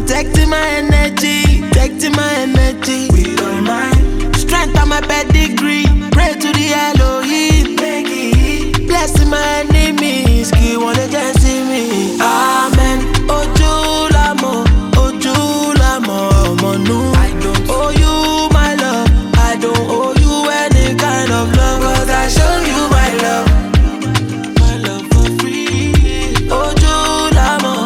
protecting my energy, protecting my energy. We don't mind. Strength on my pedigree, pray to the Elohim. Blessing my enemies, keep wanna just see me. Amen. Ojulamo, Monu. I don't owe you my love, I don't owe you any kind of love, 'cause I show you my love for free. Ojulamo,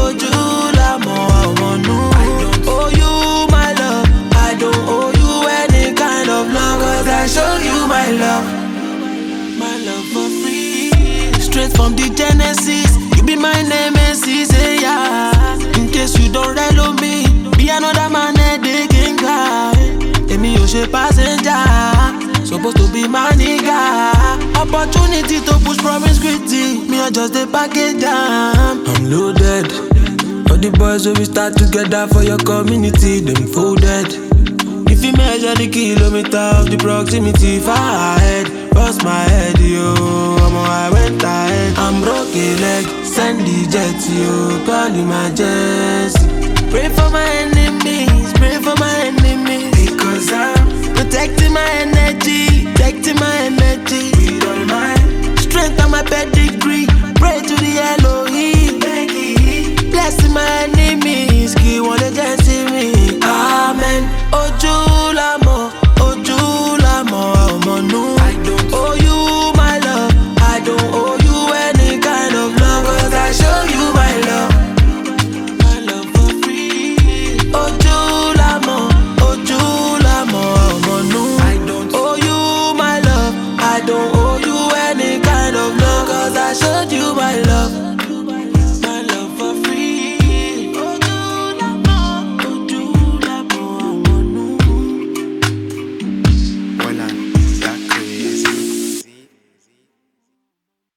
Monu. I don't owe you my love, I don't owe you any kind of love, 'cause I show you my love for free. Straight from the Genesis, you be my nemesis, yeah. In case you don't relo me, be another man they can cry. Emi o she passenger, supposed to be my nigga. Opportunity to push promiscuity, me I just the package jam. I'm loaded. All the boys when we start together for your community, them folded. If you measure the kilometer of the proximity, far ahead, bust my head, yo. I went ahead. I'm broke a leg, send the jet, yo. Call emergency. Pray for my enemies, pray for my enemies. Because I'm Protecting my energy, protecting my energy. we don't mind. Strength on my pedigree, pray to the Elohim.